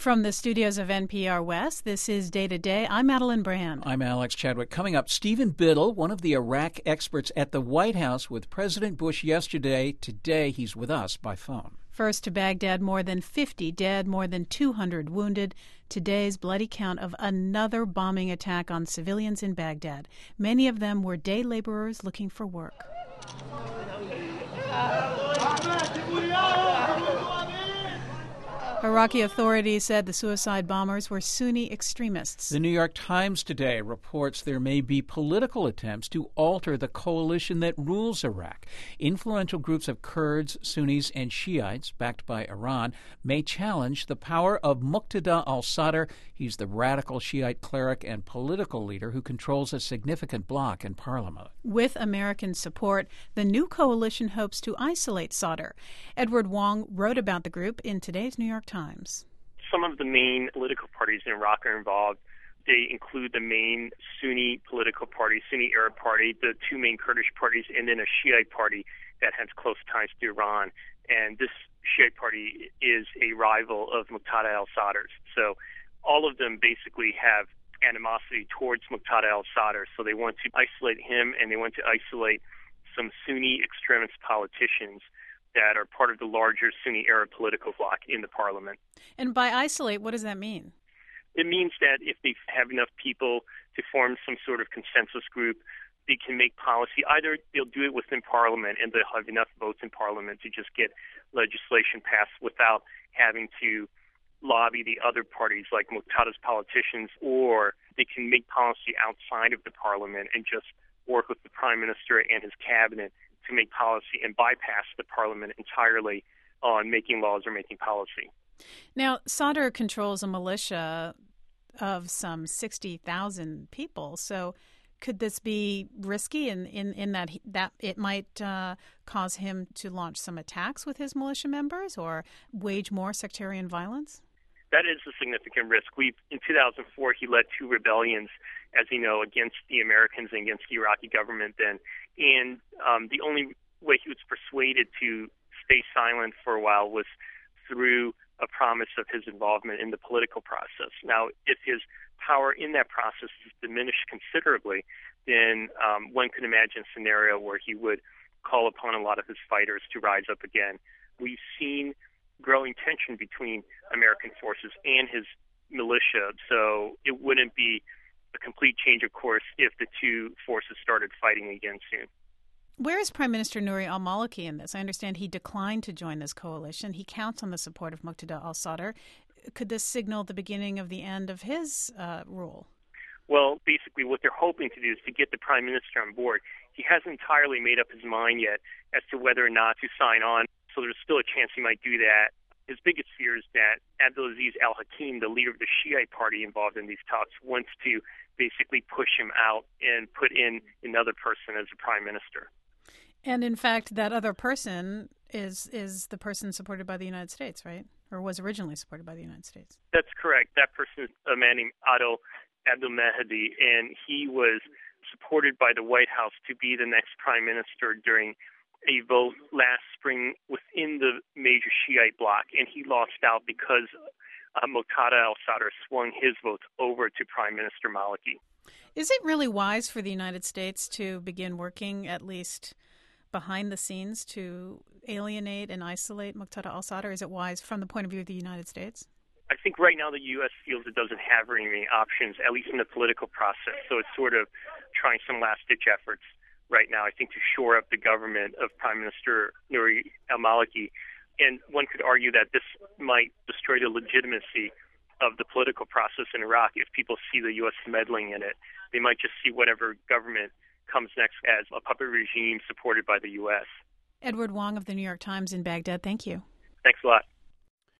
From the studios of NPR West, this is Day to Day. I'm Madeline Brand. I'm Alex Chadwick. Coming up, Stephen Biddle, one of the Iraq experts at the White House with President Bush yesterday. Today, he's with us by phone. First to Baghdad, more than 50 dead, more than 200 wounded. Today's bloody count of another bombing attack on civilians in Baghdad. Many of them were day laborers looking for work. Iraqi authorities said the suicide bombers were Sunni extremists. The New York Times today reports there may be political attempts to alter the coalition that rules Iraq. Influential groups of Kurds, Sunnis, and Shiites, backed by Iran, may challenge the power of Muqtada al-Sadr. He's the radical Shiite cleric and political leader who controls a significant bloc in parliament. With American support, the new coalition hopes to isolate Sadr. Edward Wong wrote about the group in today's New York Times. Some of the main political parties in Iraq are involved. They include the main Sunni political party, Sunni Arab Party, the two main Kurdish parties, and then a Shiite party that has close ties to Iran. And this Shiite party is a rival of Muqtada al-Sadr's. So all of them basically have animosity towards Muqtada al-Sadr. So they want to isolate him, and they want to isolate some Sunni extremist politicians that are part of the larger Sunni Arab political bloc in the parliament. And by isolate, what does that mean? It means that if they have enough people to form some sort of consensus group, they can make policy. Either they'll do it within parliament and they'll have enough votes in parliament to just get legislation passed without having to lobby the other parties like Muqtada's politicians, or they can make policy outside of the parliament and just work with the prime minister and his cabinet to make policy and bypass the parliament entirely on making laws or making policy. Now, Sadr controls a militia of some 60,000 people. So could this be risky in that it might cause him to launch some attacks with his militia members or wage more sectarian violence? That is a significant risk. In 2004, he led two rebellions, as you know, against the Americans and against the Iraqi government then. And the only way he was persuaded to stay silent for a while was through a promise of his involvement in the political process. Now, if his power in that process is diminished considerably, then one could imagine a scenario where he would call upon a lot of his fighters to rise up again. We've seen growing tension between American forces and his militia, so it wouldn't be a complete change of course if the two forces started fighting again soon. Where is Prime Minister Nouri al-Maliki in this? I understand he declined to join this coalition. He counts on the support of Muqtada al-Sadr. Could this signal the beginning of the end of his rule? Well, basically what they're hoping to do is to get the Prime Minister on board. He hasn't entirely made up his mind yet as to whether or not to sign on, so there's still a chance he might do that. His biggest fear is that Abdulaziz al-Hakim, the leader of the Shiite party involved in these talks, wants to basically push him out and put in another person as a prime minister. And in fact, that other person is the person supported by the United States, right? Or was originally supported by the United States. That's correct. That person is a man named Adel Abdul Mahdi, and he was supported by the White House to be the next prime minister during a vote last spring within the major Shiite bloc, and he lost out because Muqtada al-Sadr swung his votes over to Prime Minister Maliki. Is it really wise for the United States to begin working, at least behind the scenes, to alienate and isolate Muqtada al-Sadr? Is it wise from the point of view of the United States? I think right now the U.S. feels it doesn't have very many options, at least in the political process, so it's sort of trying some last-ditch efforts right now, I think, to shore up the government of Prime Minister Nouri al-Maliki. And one could argue that this might destroy the legitimacy of the political process in Iraq if people see the U.S. meddling in it. They might just see whatever government comes next as a puppet regime supported by the U.S. Edward Wong of the New York Times in Baghdad, thank you. Thanks a lot.